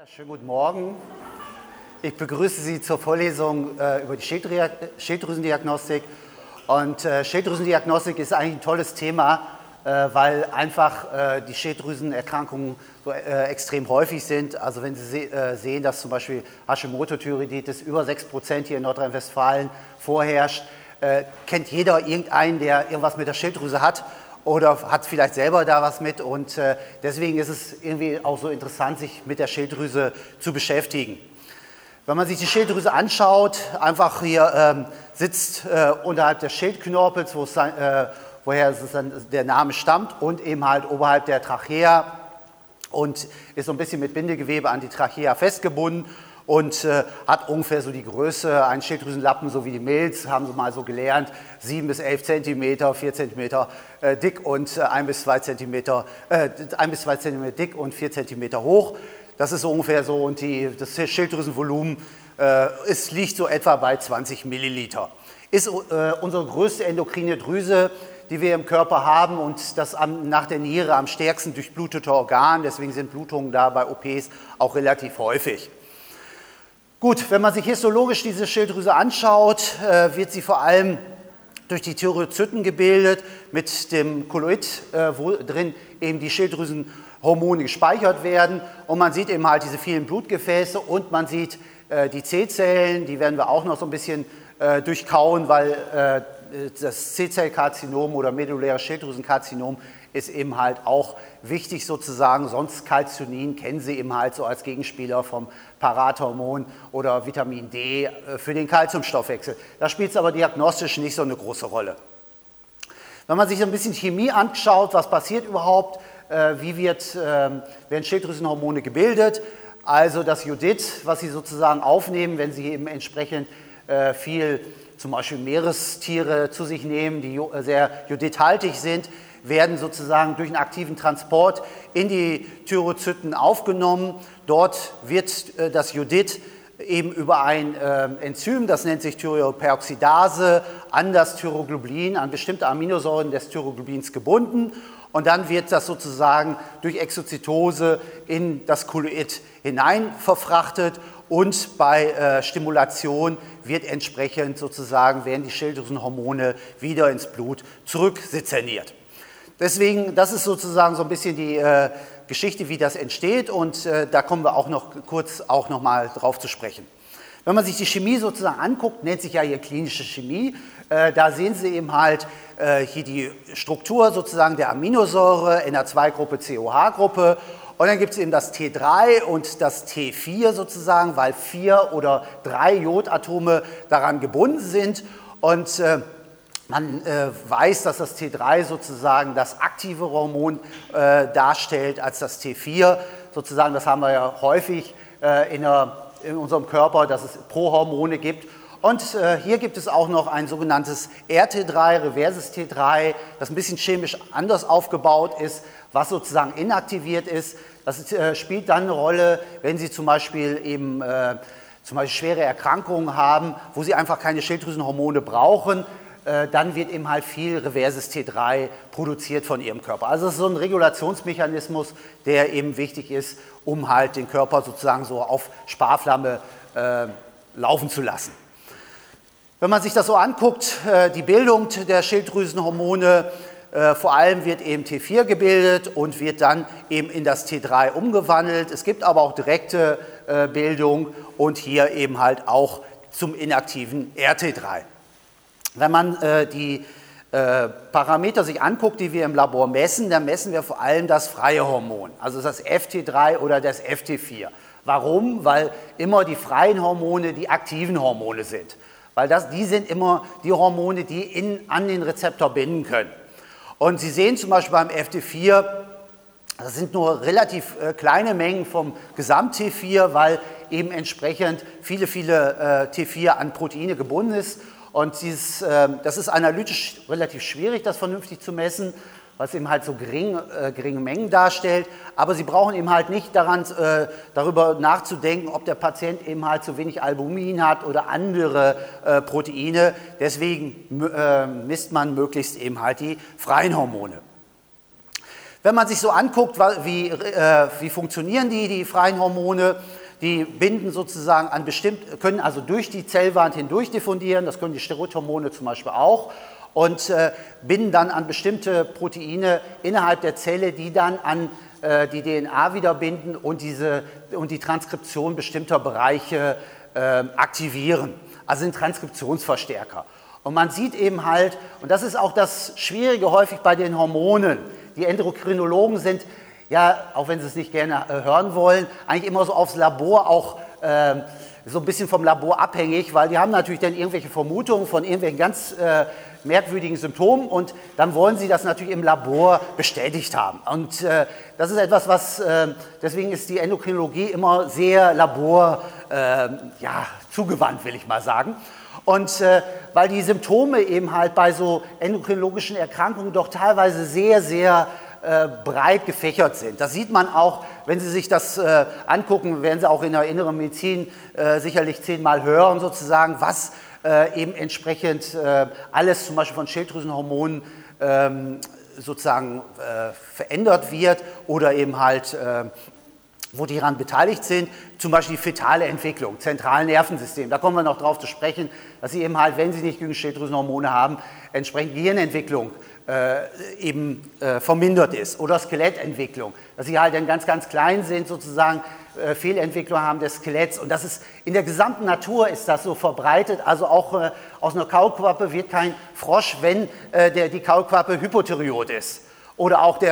Ja, schönen guten Morgen. Ich begrüße Sie zur Vorlesung über die Schilddrüsendiagnostik. Und Schilddrüsendiagnostik ist eigentlich ein tolles Thema, weil einfach die Schilddrüsenerkrankungen so extrem häufig sind. Also wenn Sie sehen, dass zum Beispiel Hashimoto-Thyreoiditis über 6% hier in Nordrhein-Westfalen vorherrscht, kennt jeder irgendeinen, der irgendwas mit der Schilddrüse hat oder hat vielleicht selber da was mit. Und deswegen ist es irgendwie auch so interessant, sich mit der Schilddrüse zu beschäftigen. Wenn man sich die Schilddrüse anschaut, einfach hier sitzt unterhalb des Schildknorpels, woher der Name stammt, und eben halt oberhalb der Trachea und ist so ein bisschen mit Bindegewebe an die Trachea festgebunden und hat ungefähr so die Größe, ein Schilddrüsenlappen, so wie die Milz, haben Sie mal so gelernt, 7 bis 11 Zentimeter, 4 Zentimeter dick und 1 bis 2 Zentimeter dick und 4 Zentimeter hoch. Das ist so ungefähr so, und das Schilddrüsenvolumen liegt so etwa bei 20 Milliliter. Ist unsere größte endokrine Drüse, die wir im Körper haben, und das nach der Niere am stärksten durchblutete Organ. Deswegen sind Blutungen da bei OPs auch relativ häufig. Gut, wenn man sich histologisch diese Schilddrüse anschaut, wird sie vor allem durch die Thyreozyten gebildet, mit dem Kolloid, wo drin eben die Schilddrüsenhormone gespeichert werden. Und man sieht eben halt diese vielen Blutgefäße und man sieht die C-Zellen, die werden wir auch noch so ein bisschen durchkauen, weil das C-Zellkarzinom oder medulläres Schilddrüsenkarzinom ist eben halt auch wichtig sozusagen, sonst Calcitonin kennen Sie eben halt so als Gegenspieler vom Parathormon oder Vitamin D für den Calciumstoffwechsel. Da spielt es aber diagnostisch nicht so eine große Rolle. Wenn man sich so ein bisschen Chemie anschaut, was passiert überhaupt, wie werden Schilddrüsenhormone gebildet, also das Jodid, was Sie sozusagen aufnehmen, wenn Sie eben entsprechend viel zum Beispiel Meerestiere zu sich nehmen, die sehr jodidhaltig sind, werden sozusagen durch einen aktiven Transport in die Thyreozyten aufgenommen. Dort wird das Jodid eben über ein Enzym, das nennt sich Thyreoperoxidase, an das Thyroglobulin, an bestimmte Aminosäuren des Thyroglobulins gebunden. Und dann wird das sozusagen durch Exozytose in das Kolloid hinein verfrachtet, und bei Stimulation werden die Schilddrüsenhormone wieder ins Blut zurücksezerniert. Deswegen, das ist sozusagen so ein bisschen die Geschichte, wie das entsteht, und da kommen wir auch noch kurz mal drauf zu sprechen. Wenn man sich die Chemie sozusagen anguckt, nennt sich ja hier klinische Chemie, da sehen Sie eben halt hier die Struktur sozusagen der Aminosäure, NH2-Gruppe, COH-Gruppe, und dann gibt es eben das T3 und das T4 sozusagen, weil 4 oder 3 Jodatome daran gebunden sind, und man weiß, dass das T3 sozusagen das aktive Hormon darstellt als das T4. Sozusagen, das haben wir ja häufig in unserem Körper, dass es Prohormone gibt. Und hier gibt es auch noch ein sogenanntes RT3, reverses T3, das ein bisschen chemisch anders aufgebaut ist, was sozusagen inaktiviert ist. Das spielt dann eine Rolle, wenn Sie zum Beispiel eben schwere Erkrankungen haben, wo Sie einfach keine Schilddrüsenhormone brauchen. Dann wird eben halt viel reverses T3 produziert von Ihrem Körper. Also es ist so ein Regulationsmechanismus, der eben wichtig ist, um halt den Körper sozusagen so auf Sparflamme laufen zu lassen. Wenn man sich das so anguckt, die Bildung der Schilddrüsenhormone, vor allem wird eben T4 gebildet und wird dann eben in das T3 umgewandelt. Es gibt aber auch direkte Bildung und hier eben halt auch zum inaktiven RT3. Wenn man die Parameter sich anguckt, die wir im Labor messen, dann messen wir vor allem das freie Hormon, also das FT3 oder das FT4. Warum? Weil immer die freien Hormone die aktiven Hormone sind. Weil die sind immer die Hormone, die an den Rezeptor binden können. Und Sie sehen zum Beispiel beim FT4, das sind nur relativ kleine Mengen vom Gesamt-T4, weil eben entsprechend viele T4 an Proteine gebunden ist. Und das ist analytisch relativ schwierig, das vernünftig zu messen, weil es eben halt so geringe Mengen darstellt. Aber Sie brauchen eben halt nicht darüber nachzudenken, ob der Patient eben halt zu wenig Albumin hat oder andere Proteine. Deswegen misst man möglichst eben halt die freien Hormone. Wenn man sich so anguckt, wie funktionieren die freien Hormone, die binden sozusagen an können also durch die Zellwand hindurch diffundieren, das können die Steroidhormone zum Beispiel auch, und binden dann an bestimmte Proteine innerhalb der Zelle, die dann an die DNA wieder binden und die Transkription bestimmter Bereiche aktivieren, also sind Transkriptionsverstärker. Und man sieht eben halt, und das ist auch das Schwierige häufig bei den Hormonen, die Endokrinologen sind, ja, auch wenn sie es nicht gerne hören wollen, eigentlich immer so aufs Labor auch so ein bisschen vom Labor abhängig, weil die haben natürlich dann irgendwelche Vermutungen von irgendwelchen ganz merkwürdigen Symptomen und dann wollen sie das natürlich im Labor bestätigt haben. Und das ist etwas, deswegen ist die Endokrinologie immer sehr zugewandt, will ich mal sagen. Und weil die Symptome eben halt bei so endokrinologischen Erkrankungen doch teilweise sehr, sehr breit gefächert sind. Das sieht man auch, wenn Sie sich das angucken, werden Sie auch in der inneren Medizin sicherlich 10-mal hören, sozusagen, was eben entsprechend alles zum Beispiel von Schilddrüsenhormonen sozusagen verändert wird oder eben halt wo die daran beteiligt sind, zum Beispiel die fetale Entwicklung, zentralen Nervensystem. Da kommen wir noch drauf zu sprechen, dass sie eben halt, wenn sie nicht genügend Schilddrüsenhormone haben, entsprechend Gehirnentwicklung vermindert ist oder Skelettentwicklung, dass sie halt dann ganz, ganz klein sind, sozusagen Fehlentwicklung haben des Skeletts und das ist, in der gesamten Natur ist das so verbreitet, also auch aus einer Kaulquappe wird kein Frosch, wenn die Kaulquappe hypothyreot ist oder auch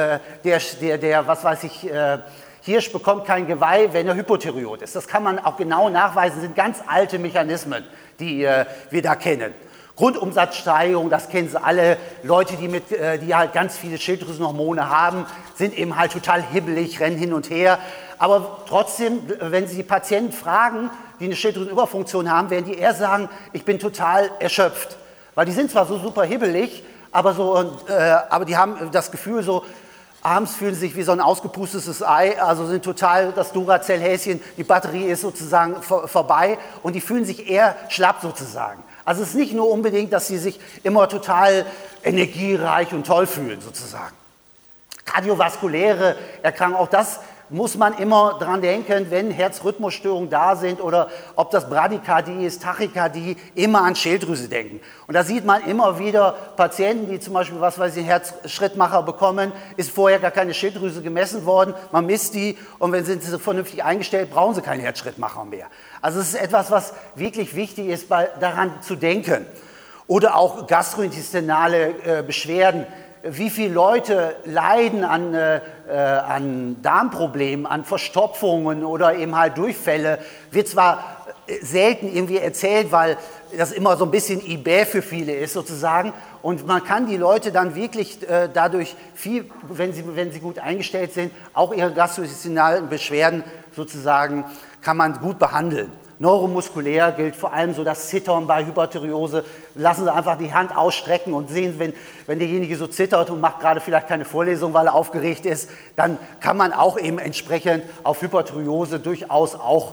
Hirsch bekommt kein Geweih, wenn er hypothyreot ist. Das kann man auch genau nachweisen, sind ganz alte Mechanismen, die wir da kennen. Grundumsatzsteigerung, das kennen Sie alle, Leute, die halt ganz viele Schilddrüsenhormone haben, sind eben halt total hibbelig, rennen hin und her. Aber trotzdem, wenn Sie die Patienten fragen, die eine Schilddrüsenüberfunktion haben, werden die eher sagen, ich bin total erschöpft. Weil die sind zwar so super hibbelig, aber die haben das Gefühl so, abends fühlen sie sich wie so ein ausgepustetes Ei, also sind total das Duracell-Häschen, die Batterie ist sozusagen vorbei und die fühlen sich eher schlapp sozusagen. Also es ist nicht nur unbedingt, dass sie sich immer total energiereich und toll fühlen sozusagen. Kardiovaskuläre Erkrankungen, auch das muss man immer dran denken, wenn Herzrhythmusstörungen da sind oder ob das Bradykardie ist, Tachykardie, immer an Schilddrüse denken. Und da sieht man immer wieder Patienten, die zum Beispiel, einen Herzschrittmacher bekommen, ist vorher gar keine Schilddrüse gemessen worden, man misst die und wenn sind sie vernünftig eingestellt, brauchen sie keinen Herzschrittmacher mehr. Also es ist etwas, was wirklich wichtig ist, daran zu denken. Oder auch gastrointestinale Beschwerden. Wie viele Leute leiden an Darmproblemen, an Verstopfungen oder eben halt Durchfälle, wird zwar selten irgendwie erzählt, weil das immer so ein bisschen eBay für viele ist sozusagen und man kann die Leute dann wirklich dadurch viel, wenn sie gut eingestellt sind, auch ihre gastrointestinalen Beschwerden sozusagen kann man gut behandeln. Neuromuskulär gilt vor allem so das Zittern bei Hyperthyreose. Lassen Sie einfach die Hand ausstrecken und sehen, wenn derjenige so zittert und macht gerade vielleicht keine Vorlesung, weil er aufgeregt ist, dann kann man auch eben entsprechend auf Hyperthyreose durchaus auch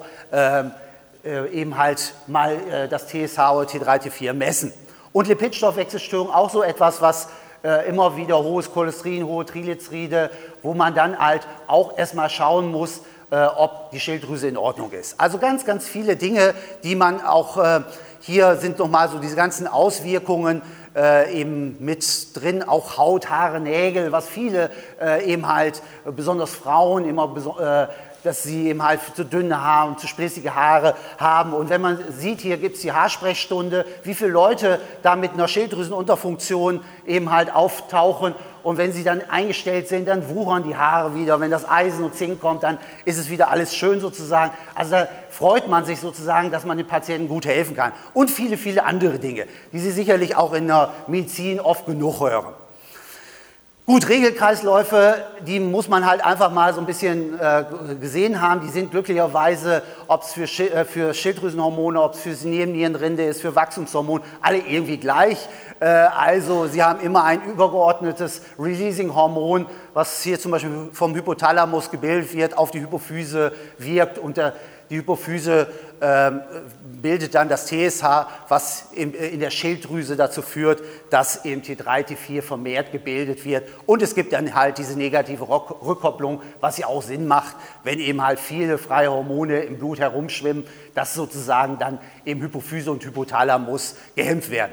eben halt mal das TSH oder T3, T4 messen. Und Lipidstoffwechselstörung auch so etwas, was immer wieder hohes Cholesterin, hohe Triglyceride, wo man dann halt auch erstmal schauen muss, ob die Schilddrüse in Ordnung ist. Also ganz, ganz viele Dinge, die man auch, hier sind nochmal so diese ganzen Auswirkungen eben mit drin, auch Haut, Haare, Nägel, was viele eben halt, besonders Frauen, immer dass sie eben halt zu dünne Haare und zu splitzige Haare haben. Und wenn man sieht, hier gibt es die Haarsprechstunde, wie viele Leute da mit einer Schilddrüsenunterfunktion eben halt auftauchen. Und wenn sie dann eingestellt sind, dann wuchern die Haare wieder. Wenn das Eisen und Zink kommt, dann ist es wieder alles schön sozusagen. Also da freut man sich sozusagen, dass man den Patienten gut helfen kann. Und viele, viele andere Dinge, die Sie sicherlich auch in der Medizin oft genug hören. Gut, Regelkreisläufe, die muss man halt einfach mal so ein bisschen gesehen haben. Die sind glücklicherweise, ob es für Schilddrüsenhormone, ob es für Nebennierenrinde ist, für Wachstumshormone, alle irgendwie gleich. Also sie haben immer ein übergeordnetes Releasing-Hormon, was hier zum Beispiel vom Hypothalamus gebildet wird, auf die Hypophyse wirkt und die Hypophyse bildet dann das TSH, was in der Schilddrüse dazu führt, dass eben T3, T4 vermehrt gebildet wird. Und es gibt dann halt diese negative Rückkopplung, was ja auch Sinn macht, wenn eben halt viele freie Hormone im Blut herumschwimmen, dass sozusagen dann eben Hypophyse und Hypothalamus gehemmt werden.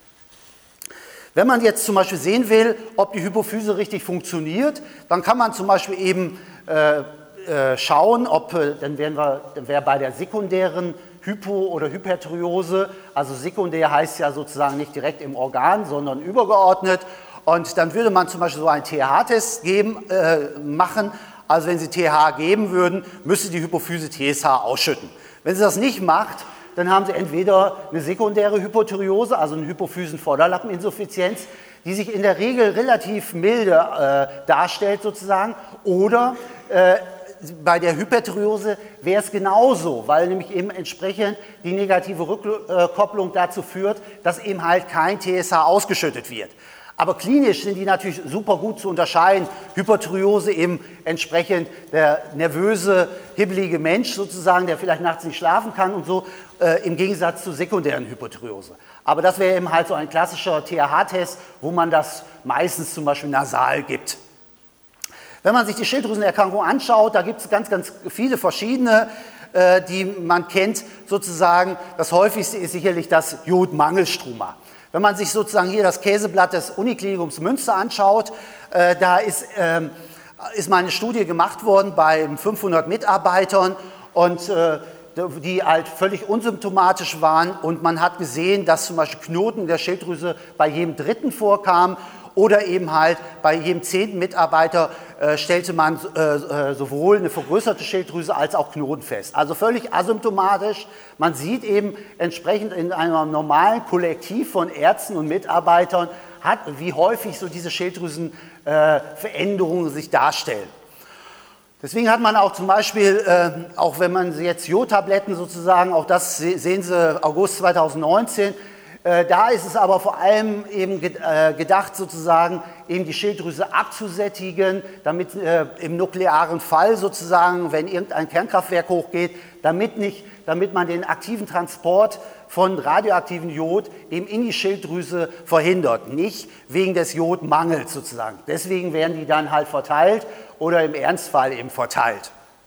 Wenn man jetzt zum Beispiel sehen will, ob die Hypophyse richtig funktioniert, dann kann man zum Beispiel eben schauen, dann wäre bei der sekundären Hypo- oder Hyperthyreose, also sekundär heißt ja sozusagen nicht direkt im Organ, sondern übergeordnet. Und dann würde man zum Beispiel so einen TH-Test machen. Also wenn Sie TH geben würden, müsste die Hypophyse TSH ausschütten. Wenn sie das nicht macht, dann haben Sie entweder eine sekundäre Hypothyreose, also eine Hypophysenvorderlappeninsuffizienz, die sich in der Regel relativ milde darstellt sozusagen, oder bei der Hyperthyreose wäre es genauso, weil nämlich eben entsprechend die negative Rückkopplung dazu führt, dass eben halt kein TSH ausgeschüttet wird. Aber klinisch sind die natürlich super gut zu unterscheiden. Hyperthyreose eben entsprechend der nervöse, hibbelige Mensch sozusagen, der vielleicht nachts nicht schlafen kann und so, im Gegensatz zur sekundären Hypothyreose. Aber das wäre eben halt so ein klassischer TH-Test, wo man das meistens zum Beispiel nasal gibt. Wenn man sich die Schilddrüsenerkrankung anschaut, da gibt es ganz, ganz viele verschiedene, die man kennt sozusagen. Das häufigste ist sicherlich das Jodmangelstruma. Wenn man sich sozusagen hier das Käseblatt des Uniklinikums Münster anschaut, da ist mal eine Studie gemacht worden bei 500 Mitarbeitern und die halt völlig unsymptomatisch waren, und man hat gesehen, dass zum Beispiel Knoten in der Schilddrüse bei jedem Dritten vorkamen. Oder eben halt bei jedem 10. Mitarbeiter stellte man sowohl eine vergrößerte Schilddrüse als auch Knoten fest. Also völlig asymptomatisch. Man sieht eben entsprechend in einem normalen Kollektiv von Ärzten und Mitarbeitern, wie häufig so diese Schilddrüsenveränderungen sich darstellen. Deswegen hat man auch zum Beispiel, auch wenn man jetzt Jodtabletten sozusagen, auch das sehen Sie August 2019, da ist es aber vor allem eben gedacht, sozusagen eben die Schilddrüse abzusättigen, damit im nuklearen Fall sozusagen, wenn irgendein Kernkraftwerk hochgeht, damit man den aktiven Transport von radioaktivem Jod eben in die Schilddrüse verhindert, nicht wegen des Jodmangels sozusagen. Deswegen werden die dann halt verteilt oder im Ernstfall eben verteilt.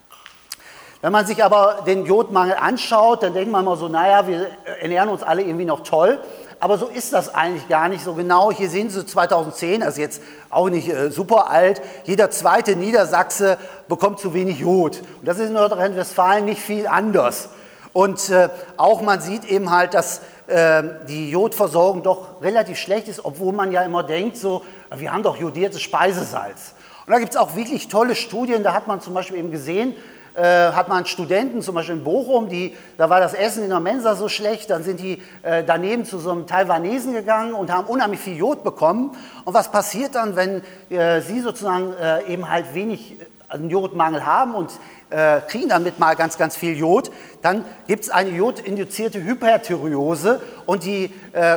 Wenn man sich aber den Jodmangel anschaut, dann denkt man mal so, naja, wir ernähren uns alle irgendwie noch toll, aber so ist das eigentlich gar nicht so genau. Hier sehen Sie 2010, also jetzt auch nicht super alt, jeder zweite Niedersachse bekommt zu wenig Jod. Und das ist in Nordrhein-Westfalen nicht viel anders. Und auch man sieht eben halt, dass die Jodversorgung doch relativ schlecht ist, obwohl man ja immer denkt, so, wir haben doch jodiertes Speisesalz. Und da gibt es auch wirklich tolle Studien, da hat man zum Beispiel eben gesehen, hat man Studenten, zum Beispiel in Bochum, da war das Essen in der Mensa so schlecht, dann sind die daneben zu so einem Taiwanesen gegangen und haben unheimlich viel Jod bekommen. Und was passiert dann, wenn sie sozusagen eben halt wenig Jodmangel haben und kriegen damit mal ganz, ganz viel Jod, dann gibt es eine jodinduzierte Hyperthyreose, und gibt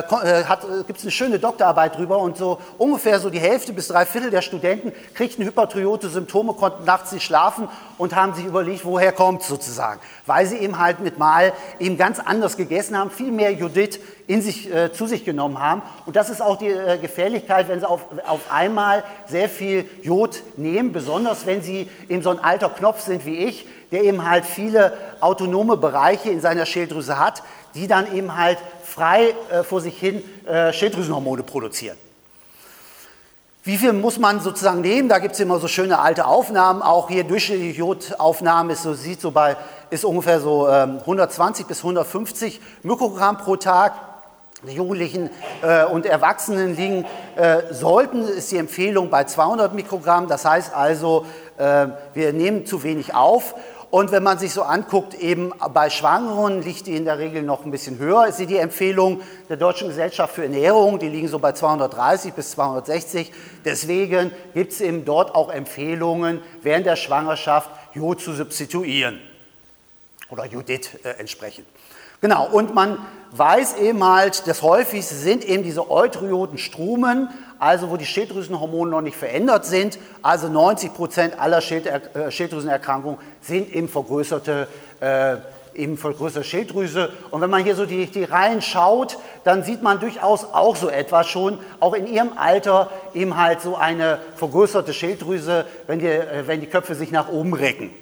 es eine schöne Doktorarbeit drüber, und so ungefähr so die Hälfte bis 3/4 der Studenten kriegten Hyperthyreose-Symptome, konnten nachts nicht schlafen und haben sich überlegt, woher kommt es sozusagen, weil sie eben halt mit Mal eben ganz anders gegessen haben, viel mehr Jodid zu sich genommen haben, und das ist auch die Gefährlichkeit, wenn sie auf einmal sehr viel Jod nehmen, besonders wenn sie eben so ein alter Knopf sind wie ich, der eben halt viele autonome Bereiche in seiner Schilddrüse hat, die dann eben halt frei vor sich hin Schilddrüsenhormone produzieren. Wie viel muss man sozusagen nehmen? Da gibt es immer so schöne alte Aufnahmen, auch hier durchschnittliche Jodaufnahme ist ungefähr so 120 bis 150 Mikrogramm pro Tag. Die Jugendlichen und Erwachsenen ist die Empfehlung bei 200 Mikrogramm, das heißt also, wir nehmen zu wenig auf. Und wenn man sich so anguckt, eben bei Schwangeren liegt die in der Regel noch ein bisschen höher, ist die Empfehlung der Deutschen Gesellschaft für Ernährung, die liegen so bei 230 bis 260. Deswegen gibt es eben dort auch Empfehlungen, während der Schwangerschaft Jod zu substituieren oder Jodid entsprechend. Genau, und man weiß eben halt, das häufigste sind eben diese Eutryodenstrumen, also wo die Schilddrüsenhormone noch nicht verändert sind. Also 90% aller Schilddrüsenerkrankungen sind eben vergrößerte Schilddrüse. Und wenn man hier so die Reihen schaut, dann sieht man durchaus auch so etwas schon, auch in ihrem Alter eben halt so eine vergrößerte Schilddrüse, wenn die Köpfe sich nach oben recken.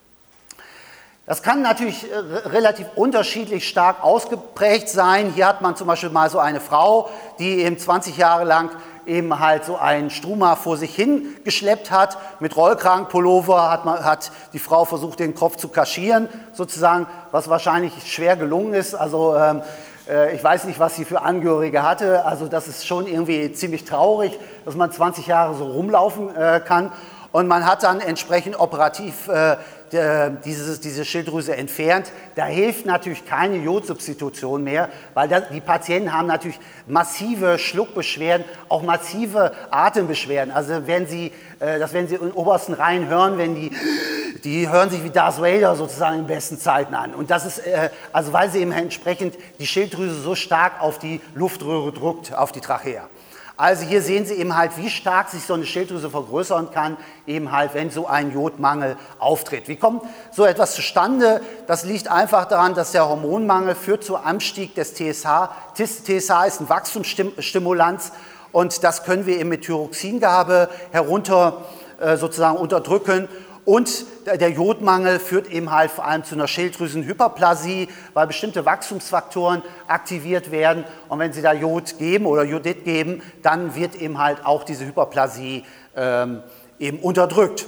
Das kann natürlich relativ unterschiedlich stark ausgeprägt sein. Hier hat man zum Beispiel mal so eine Frau, die eben 20 Jahre lang eben halt so einen Struma vor sich hin geschleppt hat. Mit Rollkragenpullover hat die Frau versucht, den Kopf zu kaschieren, sozusagen, was wahrscheinlich schwer gelungen ist. Also ich weiß nicht, was sie für Angehörige hatte. Also das ist schon irgendwie ziemlich traurig, dass man 20 Jahre so rumlaufen kann. Und man hat dann entsprechend operativ diese Schilddrüse entfernt. Da hilft natürlich keine Jodsubstitution mehr, weil die Patienten haben natürlich massive Schluckbeschwerden, auch massive Atembeschwerden. Also das werden Sie in den obersten Reihen hören, die hören sich wie Darth Vader sozusagen in besten Zeiten an. Und das ist, also weil sie eben entsprechend die Schilddrüse so stark auf die Luftröhre drückt, auf die Trachea. Also hier sehen Sie eben halt, wie stark sich so eine Schilddrüse vergrößern kann, eben halt, wenn so ein Jodmangel auftritt. Wie kommt so etwas zustande? Das liegt einfach daran, dass der Hormonmangel führt zu Anstieg des TSH. TSH ist ein Wachstumsstimulanz und das können wir eben mit Thyroxingabe sozusagen unterdrücken. Und der Jodmangel führt eben halt vor allem zu einer Schilddrüsenhyperplasie, weil bestimmte Wachstumsfaktoren aktiviert werden. Und wenn Sie da Jod geben oder Jodid geben, dann wird eben halt auch diese Hyperplasie eben unterdrückt.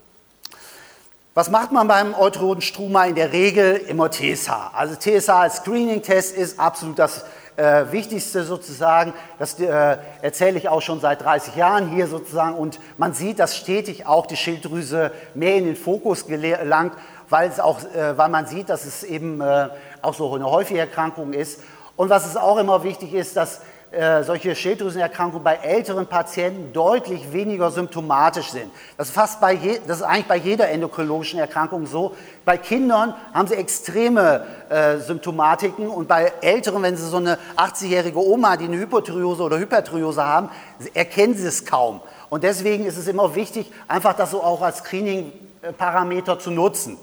Was macht man beim Euterioden-Struma? In der Regel immer TSH. Also TSH als Screening-Test ist absolut das Wichtigste sozusagen. Das erzähle ich auch schon seit 30 Jahren hier sozusagen. Und man sieht, dass stetig auch die Schilddrüse mehr in den Fokus gelangt, weil man sieht, dass es eben auch so eine häufige Erkrankung ist. Und was es auch immer wichtig ist, dass solche Schilddrüsenerkrankungen bei älteren Patienten deutlich weniger symptomatisch sind. Das ist eigentlich bei jeder endokrinologischen Erkrankung so. Bei Kindern haben sie extreme Symptomatiken und bei Älteren, wenn sie so eine 80-jährige Oma, die eine Hypothyreose oder Hyperthyreose haben, erkennen sie es kaum. Und deswegen ist es immer wichtig, einfach das so auch als Screening-Parameter zu nutzen.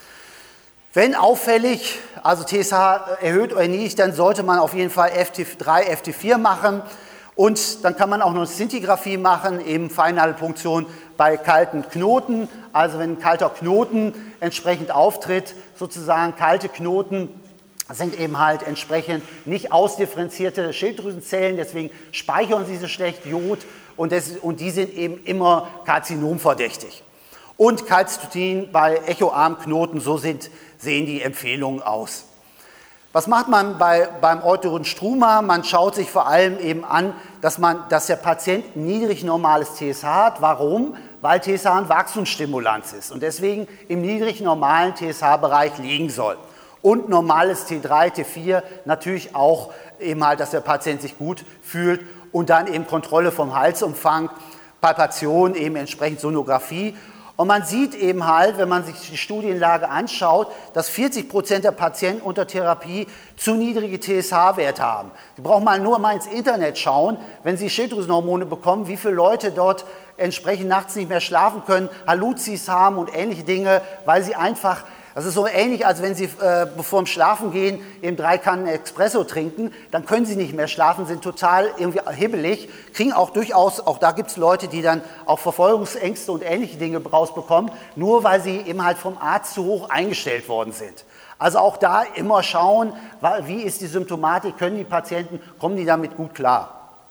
Wenn auffällig, also TSH erhöht oder niedrig, dann sollte man auf jeden Fall FT3, FT4 machen und dann kann man auch noch eine Szintigraphie machen, eben Feinnadelpunktion bei kalten Knoten, also wenn ein kalter Knoten entsprechend auftritt, sozusagen kalte Knoten sind eben halt entsprechend nicht ausdifferenzierte Schilddrüsenzellen, deswegen speichern sie so schlecht Jod und die sind eben immer karzinomverdächtig. Und Calcitonin bei echoarmen Knoten, so sehen die Empfehlungen aus. Was macht man beim Euterioden-Struma? Man schaut sich vor allem eben an, dass der Patient niedrig normales TSH hat. Warum? Weil TSH ein Wachstumsstimulanz ist und deswegen im niedrig normalen TSH-Bereich liegen soll. Und normales T3, T4 natürlich auch eben halt, dass der Patient sich gut fühlt und dann eben Kontrolle vom Halsumfang, Palpation, eben entsprechend Sonographie. Und man sieht eben halt, wenn man sich die Studienlage anschaut, dass 40% der Patienten unter Therapie zu niedrige TSH-Werte haben. Sie brauchen nur mal ins Internet schauen, wenn Sie Schilddrüsenhormone bekommen, wie viele Leute dort entsprechend nachts nicht mehr schlafen können, Halluzis haben und ähnliche Dinge, weil sie einfach, das ist so ähnlich, als wenn Sie bevor dem Schlafen gehen eben 3 Kannen Espresso trinken, dann können Sie nicht mehr schlafen, sind total irgendwie hibbelig, kriegen auch durchaus, auch da gibt es Leute, die dann auch Verfolgungsängste und ähnliche Dinge rausbekommen, nur weil sie eben halt vom Arzt zu hoch eingestellt worden sind. Also auch da immer schauen, wie ist die Symptomatik, können die Patienten, kommen die damit gut klar.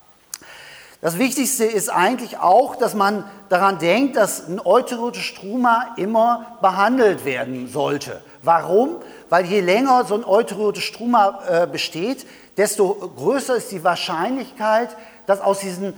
Das Wichtigste ist eigentlich auch, dass man daran denkt, dass ein Euterioden-Struma immer behandelt werden sollte. Warum? Weil je länger so ein Euterioden-Struma besteht, desto größer ist die Wahrscheinlichkeit, dass aus diesem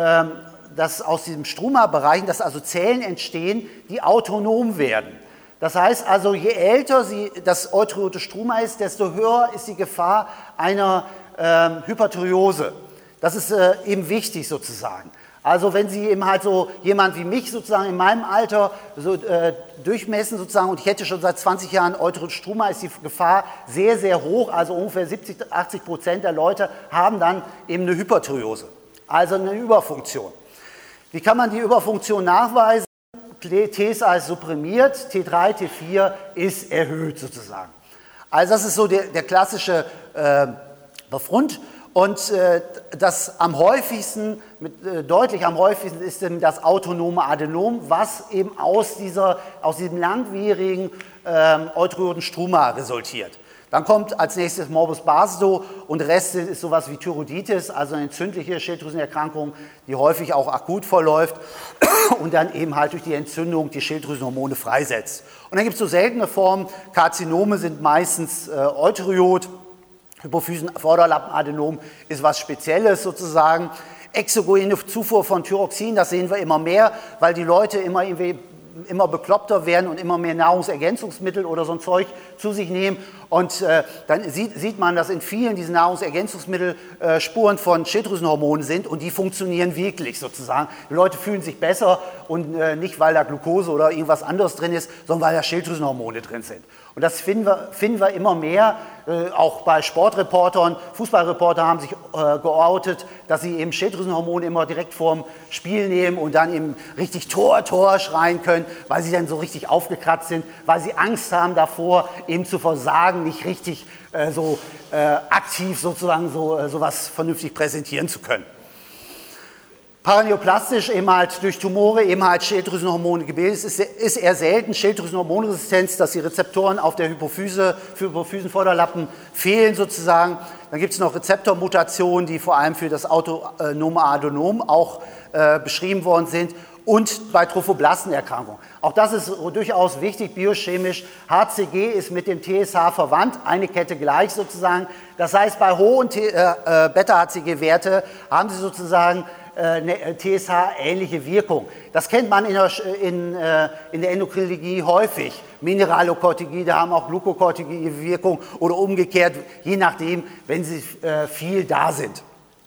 Struma-Bereichen, dass also Zellen entstehen, die autonom werden. Das heißt also, je älter das Euterioden-Struma ist, desto höher ist die Gefahr einer Hyperthyreose. Das ist eben wichtig sozusagen. Also wenn Sie eben halt so jemand wie mich sozusagen in meinem Alter so durchmessen sozusagen und ich hätte schon seit 20 Jahren Euterioden-Struma, ist die Gefahr sehr, sehr hoch. Also ungefähr 70-80% der Leute haben dann eben eine Hyperthyreose. also eine Überfunktion. Wie kann man die Überfunktion nachweisen? TSA ist supprimiert, T3, T4 ist erhöht sozusagen. Also das ist so der klassische Befund. Und das am häufigsten, deutlich am häufigsten ist eben das autonome Adenom, was eben aus diesem langwierigen Eutryoden-Struma resultiert. Dann kommt als nächstes Morbus Basedow und der Rest ist sowas wie Thyroiditis, also eine entzündliche Schilddrüsenerkrankung, die häufig auch akut verläuft und dann eben halt durch die Entzündung die Schilddrüsenhormone freisetzt. Und dann gibt es so seltene Formen, Karzinome sind meistens Eutheriot, Hypophysen-Vorderlappenadenom ist was Spezielles sozusagen. Exogene Zufuhr von Thyroxin, das sehen wir immer mehr, weil die Leute immer bekloppter werden und immer mehr Nahrungsergänzungsmittel oder so ein Zeug zu sich nehmen. Und dann sieht man, dass in vielen diesen Nahrungsergänzungsmittel Spuren von Schilddrüsenhormonen sind und die funktionieren wirklich sozusagen. Die Leute fühlen sich besser und nicht, weil da Glucose oder irgendwas anderes drin ist, sondern weil da Schilddrüsenhormone drin sind. Und das finden wir immer mehr, auch bei Sportreportern. Fußballreporter haben sich geoutet, dass sie eben Schilddrüsenhormone immer direkt vorm Spiel nehmen und dann eben richtig Tor, Tor schreien können, weil sie dann so richtig aufgekratzt sind, weil sie Angst haben davor, eben zu versagen, nicht richtig aktiv sozusagen sowas vernünftig präsentieren zu können. Paraneoplastisch eben halt durch Tumore eben halt Schilddrüsenhormone gebildet ist eher selten. Schilddrüsenhormonresistenz, dass die Rezeptoren auf der Hypophyse für Hypophysenvorderlappen fehlen sozusagen. Dann gibt es noch Rezeptormutationen, die vor allem für das autonome Adenom auch beschrieben worden sind. Und bei Trophoblastenerkrankungen. Auch das ist durchaus wichtig biochemisch. HCG ist mit dem TSH verwandt, eine Kette gleich sozusagen. Das heißt, bei hohen Beta-HCG-Werte haben sie sozusagen eine TSH-ähnliche Wirkung. Das kennt man in der Endokrinologie häufig. Mineralokortikoide haben auch glukokortikoide Wirkung oder umgekehrt, je nachdem, wenn sie viel da sind.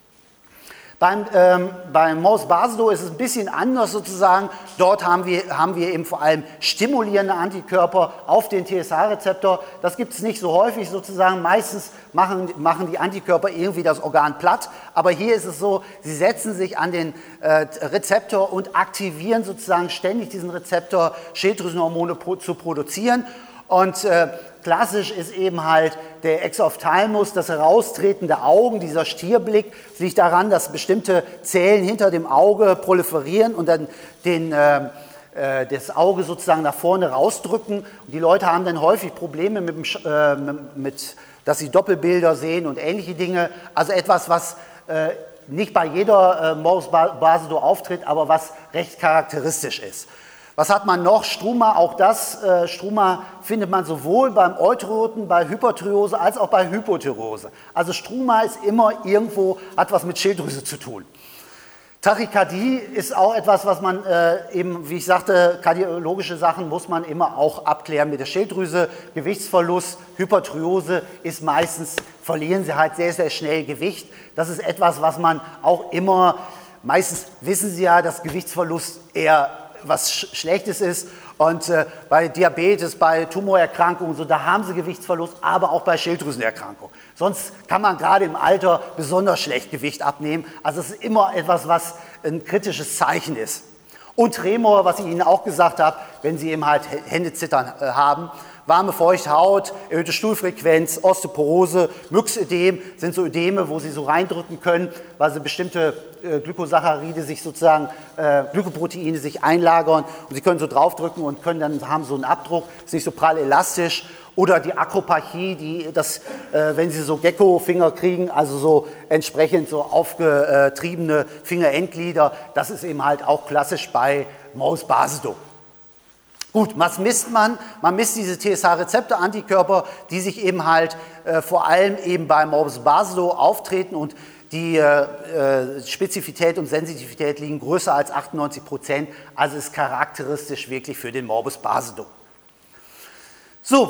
Beim Morbus Basedow ist es ein bisschen anders sozusagen. Dort haben wir eben vor allem stimulierende Antikörper auf den TSH-Rezeptor. Das gibt es nicht so häufig sozusagen. Meistens machen die Antikörper irgendwie das Organ platt. Aber hier ist es so, sie setzen sich an den Rezeptor und aktivieren sozusagen ständig diesen Rezeptor, Schilddrüsenhormone zu produzieren. Und klassisch ist eben halt der Exophthalmus, das Heraustreten der Augen, dieser Stierblick. Das liegt daran, dass bestimmte Zellen hinter dem Auge proliferieren und dann das Auge sozusagen nach vorne rausdrücken. Und die Leute haben dann häufig Probleme dass sie Doppelbilder sehen und ähnliche Dinge. Also etwas, was nicht bei jeder Morbus Basedow auftritt, aber was recht charakteristisch ist. Was hat man noch? Struma, auch das Struma findet man sowohl beim Eutryoten, bei Hyperthyreose als auch bei Hypothyreose. Also Struma ist immer irgendwo, hat was mit Schilddrüse zu tun. Tachykardie ist auch etwas, was man eben, wie ich sagte, kardiologische Sachen muss man immer auch abklären mit der Schilddrüse. Gewichtsverlust, Hyperthyreose ist meistens, verlieren sie halt sehr, sehr schnell Gewicht. Das ist etwas, was man auch immer, meistens wissen Sie ja, dass Gewichtsverlust eher was Schlechtes ist und bei Diabetes, bei Tumorerkrankungen, so, da haben sie Gewichtsverlust, aber auch bei Schilddrüsenerkrankungen. Sonst kann man gerade im Alter besonders schlecht Gewicht abnehmen. Also es ist immer etwas, was ein kritisches Zeichen ist. Und Tremor, was ich Ihnen auch gesagt habe, wenn Sie eben halt Händezittern haben. Warme, feuchte Haut, erhöhte Stuhlfrequenz, Osteoporose, Myxödem sind so Ödeme, wo Sie so reindrücken können, weil sie bestimmte Glykosaccharide sich sozusagen, Glykoproteine sich einlagern und Sie können so draufdrücken und haben so einen Abdruck, ist nicht so prall elastisch. Oder die Akropathie, wenn Sie so Gecko-Finger kriegen, also so entsprechend so aufgetriebene Fingerendglieder, das ist eben halt auch klassisch bei Morbus Basedow. Gut, was misst man? Man misst diese TSH-Rezeptor-Antikörper, die sich eben halt vor allem eben bei Morbus Basedow auftreten und die Spezifität und Sensitivität liegen größer als 98%, also ist charakteristisch wirklich für den Morbus Basedow. So,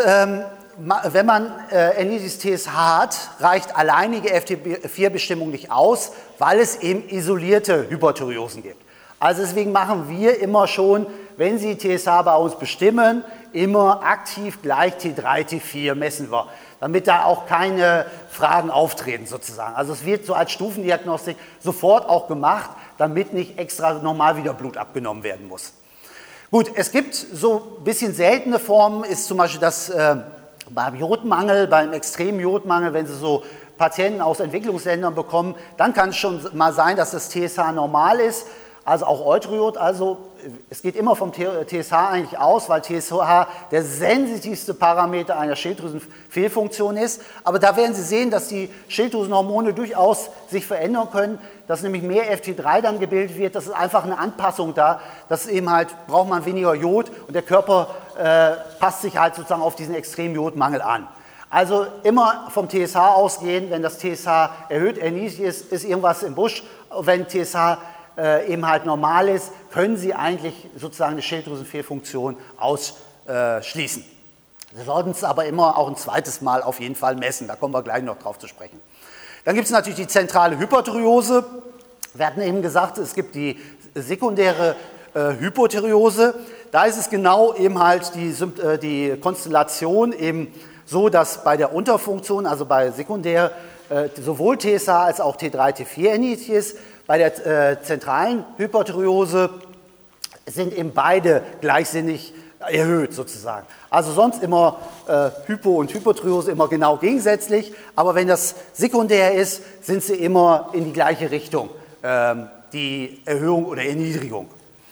wenn man ernieses TSH hat, reicht alleinige FT4-Bestimmung nicht aus, weil es eben isolierte Hyperthyreosen gibt. Also deswegen machen wir immer schon, wenn Sie TSH bei uns bestimmen, immer aktiv gleich T3, T4 messen wir, damit da auch keine Fragen auftreten sozusagen. Also es wird so als Stufendiagnostik sofort auch gemacht, damit nicht extra nochmal wieder Blut abgenommen werden muss. Gut, es gibt so ein bisschen seltene Formen, ist zum Beispiel das beim Jodmangel, beim extremen Jodmangel, wenn Sie so Patienten aus Entwicklungsländern bekommen, dann kann es schon mal sein, dass das TSH normal ist, also auch Euteriod, also es geht immer vom TSH eigentlich aus, weil TSH der sensitivste Parameter einer Schilddrüsenfehlfunktion ist. Aber da werden Sie sehen, dass die Schilddrüsenhormone durchaus sich verändern können, dass nämlich mehr FT3 dann gebildet wird. Das ist einfach eine Anpassung da, dass eben halt braucht man weniger Jod und der Körper passt sich halt sozusagen auf diesen extremen Jodmangel an. Also immer vom TSH ausgehen, wenn das TSH erhöht, niedrig ist, ist irgendwas im Busch. Wenn TSH eben halt normal ist, können Sie eigentlich sozusagen eine Schilddrüsenfehlfunktion ausschließen. Sie sollten es aber immer auch ein zweites Mal auf jeden Fall messen, da kommen wir gleich noch drauf zu sprechen. Dann gibt es natürlich die zentrale Hyperthyreose. Wir hatten eben gesagt, es gibt die sekundäre Hypothyreose. Da ist es genau eben halt die Konstellation eben so, dass bei der Unterfunktion, also bei sekundär, sowohl TSH als auch T3, T4 erniedrigt ist. Bei der zentralen Hyperthyreose sind eben beide gleichsinnig erhöht sozusagen. Also sonst immer Hypo- und Hypothyreose immer genau gegensätzlich, aber wenn das sekundär ist, sind sie immer in die gleiche Richtung, die Erhöhung oder Erniedrigung.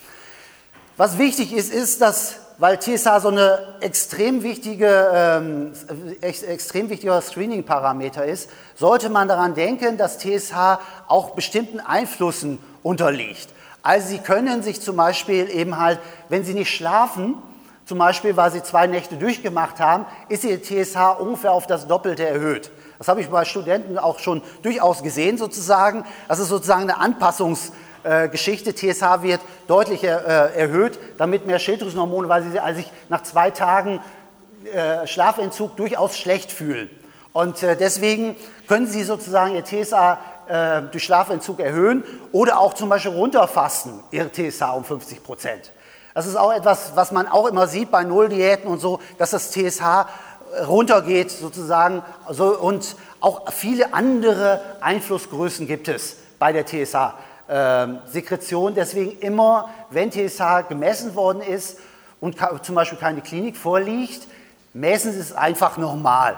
Was wichtig ist, ist, dass, weil TSH so eine extrem wichtiger Screening-Parameter ist, sollte man daran denken, dass TSH auch bestimmten Einflüssen unterliegt. Also Sie können sich zum Beispiel eben halt, wenn Sie nicht schlafen, zum Beispiel, weil Sie 2 Nächte durchgemacht haben, ist Ihr TSH ungefähr auf das Doppelte erhöht. Das habe ich bei Studenten auch schon durchaus gesehen sozusagen. Das ist sozusagen eine Anpassungsgeschichte. TSH wird deutlich erhöht, damit mehr Schilddrüsenhormone, weil sie sich nach 2 Tagen Schlafentzug durchaus schlecht fühlen. Und deswegen können Sie sozusagen Ihr TSH durch Schlafentzug erhöhen oder auch zum Beispiel runterfasten, Ihr TSH um 50%. Das ist auch etwas, was man auch immer sieht bei Nulldiäten und so, dass das TSH runtergeht sozusagen. Und auch viele andere Einflussgrößen gibt es bei der TSH-Sekretion. Deswegen immer, wenn TSH gemessen worden ist und zum Beispiel keine Klinik vorliegt, messen Sie es einfach nochmal.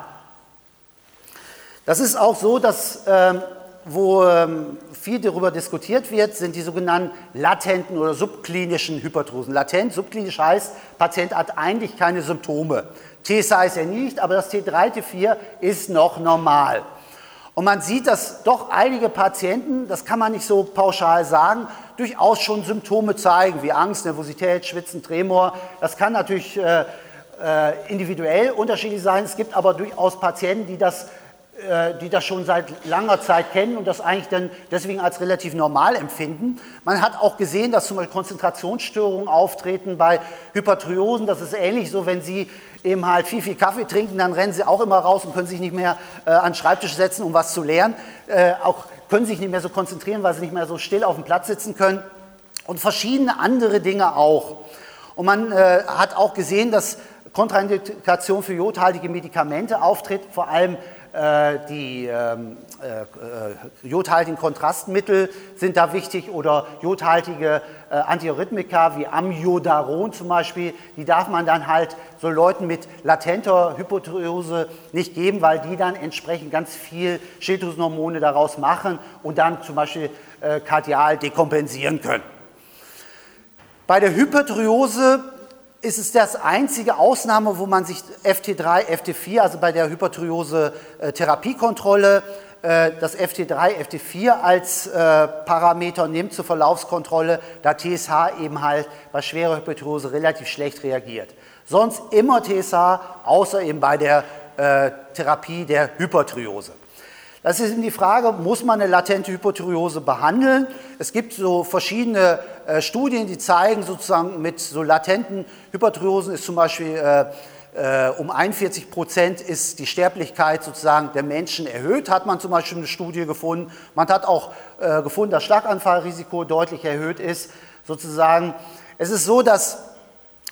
Das ist auch so, dass wo viel darüber diskutiert wird, sind die sogenannten latenten oder subklinischen Hyperthyreosen. Latent, subklinisch heißt, Patient hat eigentlich keine Symptome. TSH ist er nicht, aber das T3, T4 ist noch normal. Und man sieht, dass doch einige Patienten, das kann man nicht so pauschal sagen, durchaus schon Symptome zeigen, wie Angst, Nervosität, Schwitzen, Tremor. Das kann natürlich individuell unterschiedlich sein. Es gibt aber durchaus Patienten, die das schon seit langer Zeit kennen und das eigentlich dann deswegen als relativ normal empfinden. Man hat auch gesehen, dass zum Beispiel Konzentrationsstörungen auftreten bei Hyperthyreosen. Das ist ähnlich so, wenn Sie eben halt viel Kaffee trinken, dann rennen Sie auch immer raus und können sich nicht mehr an den Schreibtisch setzen, um was zu lernen. Auch können sich nicht mehr so konzentrieren, weil Sie nicht mehr so still auf dem Platz sitzen können. Und verschiedene andere Dinge auch. Und man hat auch gesehen, dass Kontraindikation für jodhaltige Medikamente auftritt, vor allem die jodhaltigen Kontrastmittel sind da wichtig oder jodhaltige Antiarrhythmika wie Amiodaron zum Beispiel, die darf man dann halt so Leuten mit latenter Hypothyreose nicht geben, weil die dann entsprechend ganz viel Schilddrüsenhormone daraus machen und dann zum Beispiel kardial dekompensieren können. Bei der Hyperthyreose ist es das einzige Ausnahme, wo man sich FT3, FT4, also bei der Hyperthyreose-Therapiekontrolle, das FT3, FT4 als Parameter nimmt zur Verlaufskontrolle, da TSH eben halt bei schwerer Hyperthyreose relativ schlecht reagiert. Sonst immer TSH, außer eben bei der Therapie der Hyperthyreose. Das ist eben die Frage, muss man eine latente Hypothyreose behandeln? Es gibt so verschiedene Studien, die zeigen, sozusagen mit so latenten Hyperthyreosen ist zum Beispiel um 41% ist die Sterblichkeit sozusagen der Menschen erhöht, hat man zum Beispiel eine Studie gefunden. Man hat auch gefunden, dass Schlaganfallrisiko deutlich erhöht ist. Sozusagen, es ist so, dass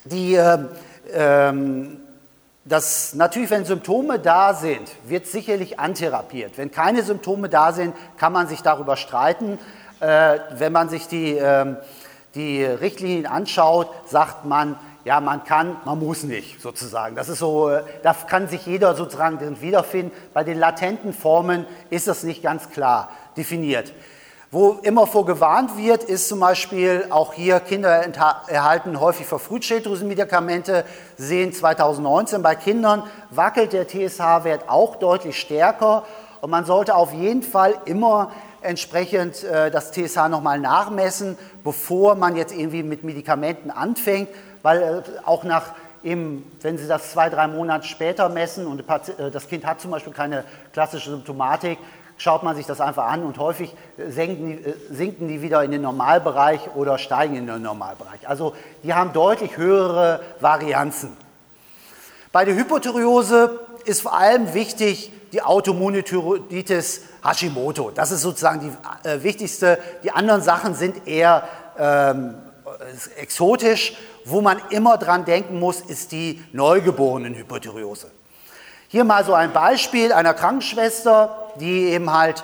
Natürlich, wenn Symptome da sind, wird sicherlich antherapiert. Wenn keine Symptome da sind, kann man sich darüber streiten. Wenn man sich die Richtlinien anschaut, sagt man, ja, man kann, man muss nicht, sozusagen. Das ist so, da kann sich jeder sozusagen drin wiederfinden. Bei den latenten Formen ist das nicht ganz klar definiert. Wo immer vor gewarnt wird, ist zum Beispiel auch hier, Kinder erhalten häufig verfrüht Schilddrüsenmedikamente. Sie sehen 2019 bei Kindern wackelt der TSH-Wert auch deutlich stärker. Und man sollte auf jeden Fall immer entsprechend das TSH nochmal nachmessen, bevor man jetzt irgendwie mit Medikamenten anfängt, weil auch wenn Sie das 2-3 Monate später messen und das Kind hat zum Beispiel keine klassische Symptomatik, schaut man sich das einfach an und häufig sinken die wieder in den Normalbereich oder steigen in den Normalbereich. Also die haben deutlich höhere Varianzen. Bei der Hypothyreose ist vor allem wichtig die Autoimmunithyreoiditis Hashimoto. Das ist sozusagen die wichtigste. Die anderen Sachen sind eher exotisch. Wo man immer dran denken muss, ist die Neugeborenenhypothyreose. Hier mal so ein Beispiel einer Krankenschwester, die eben halt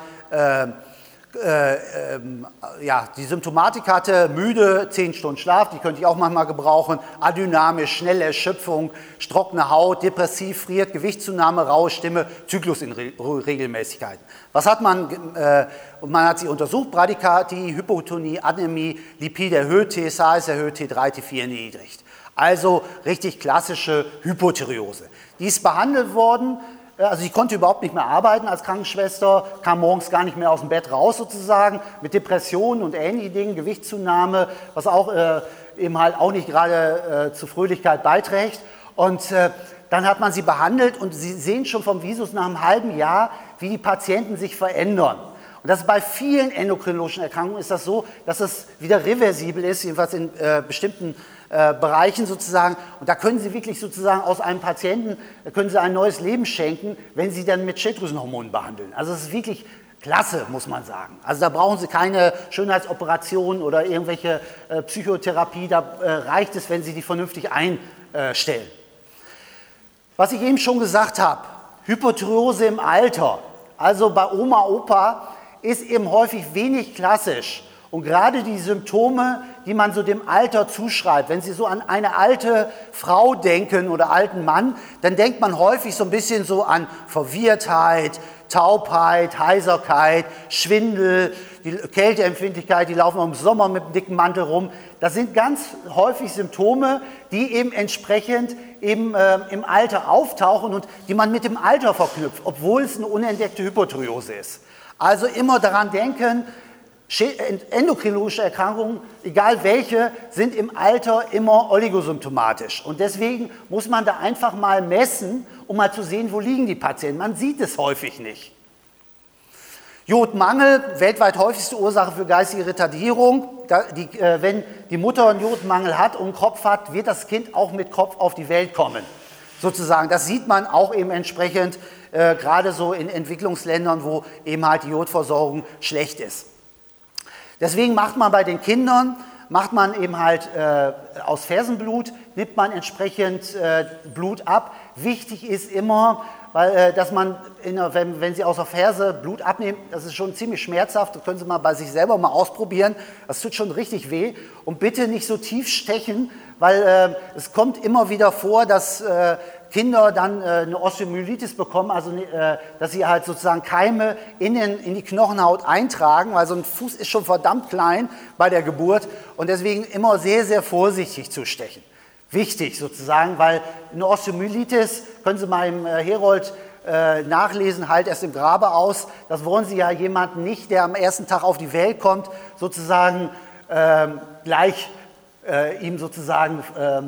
die Symptomatik hatte, müde, 10 Stunden Schlaf, die könnte ich auch manchmal gebrauchen, adynamisch, schnelle Erschöpfung, trockene Haut, depressiv, friert, Gewichtszunahme, raue Stimme, Zyklusregelmäßigkeiten. Was hat man? Man hat sie untersucht, Bradykardie, Hypotonie, Anämie, Lipide erhöht, TSH ist erhöht, T3, T4 erniedrigt. Also richtig klassische Hypothyreose. Die ist behandelt worden. Also ich konnte überhaupt nicht mehr arbeiten als Krankenschwester, kam morgens gar nicht mehr aus dem Bett raus sozusagen, mit Depressionen und ähnlichen Dingen, Gewichtszunahme, was auch eben halt auch nicht gerade zur Fröhlichkeit beiträgt. Und dann hat man sie behandelt und Sie sehen schon vom Visus nach einem halben Jahr, wie die Patienten sich verändern. Und das ist bei vielen endokrinologischen Erkrankungen ist das so, dass es wieder reversibel ist, jedenfalls in bestimmten Bereichen sozusagen. Und da können Sie wirklich sozusagen aus einem Patienten, können Sie ein neues Leben schenken, wenn Sie dann mit Schilddrüsenhormonen behandeln. Also es ist wirklich klasse, muss man sagen. Also da brauchen Sie keine Schönheitsoperation oder irgendwelche Psychotherapie, da reicht es, wenn Sie die vernünftig einstellen. Was ich eben schon gesagt habe, Hypothyreose im Alter, also bei Oma, Opa, ist eben häufig wenig klassisch. Und gerade die Symptome, die man so dem Alter zuschreibt, wenn Sie so an eine alte Frau denken oder alten Mann, dann denkt man häufig so ein bisschen so an Verwirrtheit, Taubheit, Heiserkeit, Schwindel, die Kälteempfindlichkeit, die laufen im Sommer mit einem dicken Mantel rum. Das sind ganz häufig Symptome, die eben entsprechend eben, im Alter auftauchen und die man mit dem Alter verknüpft, obwohl es eine unentdeckte Hypothyreose ist. Also immer daran denken, endokrinologische Erkrankungen, egal welche, sind im Alter immer oligosymptomatisch. Und deswegen muss man da einfach mal messen, um mal zu sehen, wo liegen die Patienten. Man sieht es häufig nicht. Jodmangel, weltweit häufigste Ursache für geistige Retardierung. Wenn die Mutter einen Jodmangel hat und einen Kopf hat, wird das Kind auch mit Kopf auf die Welt kommen. Sozusagen, das sieht man auch eben entsprechend, gerade so in Entwicklungsländern, wo eben halt die Jodversorgung schlecht ist. Deswegen macht man bei den Kindern, eben halt aus Fersenblut, nimmt man entsprechend Blut ab. Wichtig ist immer, dass man, wenn Sie aus der Ferse Blut abnehmen, das ist schon ziemlich schmerzhaft, das können Sie mal bei sich selber mal ausprobieren, das tut schon richtig weh. Und bitte nicht so tief stechen, weil es kommt immer wieder vor, dass Kinder dann eine Osteomyelitis bekommen, also dass sie halt sozusagen Keime in die Knochenhaut eintragen, weil so ein Fuß ist schon verdammt klein bei der Geburt und deswegen immer sehr, sehr vorsichtig zu stechen. Wichtig sozusagen, weil eine Osteomyelitis, können Sie mal im Herold nachlesen, halt erst im Grabe aus. Das wollen Sie ja jemanden nicht, der am ersten Tag auf die Welt kommt, sozusagen gleich ihm sozusagen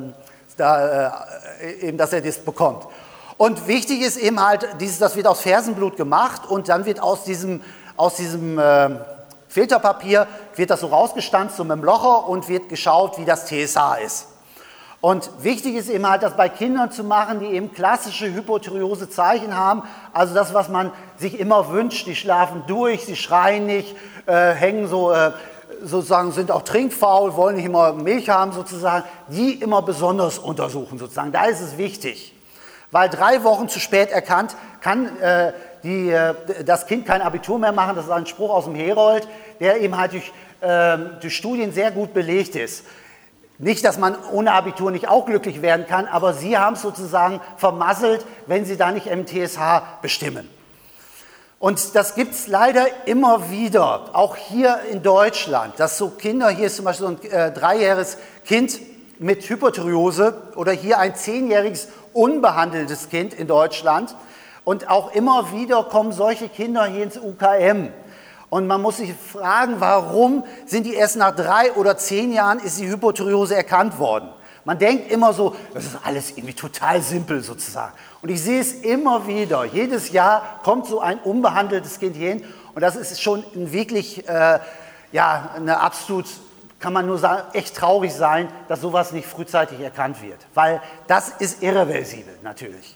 eben, dass er das bekommt. Und wichtig ist eben halt, das wird aus Fersenblut gemacht und dann wird aus diesem Filterpapier wird das so rausgestanzt, so mit dem Locher und wird geschaut, wie das TSH ist. Und wichtig ist eben halt, das bei Kindern zu machen, die eben klassische Hypothyreose-Zeichen haben, also das, was man sich immer wünscht, die schlafen durch, sie schreien nicht, hängen so sozusagen sind auch trinkfaul, wollen nicht immer Milch haben sozusagen, die immer besonders untersuchen sozusagen. Da ist es wichtig, weil 3 Wochen zu spät erkannt kann das Kind kein Abitur mehr machen. Das ist ein Spruch aus dem Herold, der eben halt durch Studien sehr gut belegt ist. Nicht, dass man ohne Abitur nicht auch glücklich werden kann, aber Sie haben es sozusagen vermasselt, wenn Sie da nicht MTSH bestimmen. Und das gibt es leider immer wieder, auch hier in Deutschland, dass so Kinder, hier ist zum Beispiel so ein 3-jähriges Kind mit Hypothyreose oder hier ein 10-jähriges unbehandeltes Kind in Deutschland. Und auch immer wieder kommen solche Kinder hier ins UKM. Und man muss sich fragen, warum sind die erst nach 3 oder 10 Jahren ist die Hypothyreose erkannt worden? Man denkt immer so, das ist alles irgendwie total simpel sozusagen. Und ich sehe es immer wieder. Jedes Jahr kommt so ein unbehandeltes Kind hier hin. Und das ist schon wirklich, eine absolut, kann man nur sagen, echt traurig sein, dass sowas nicht frühzeitig erkannt wird. Weil das ist irreversibel natürlich.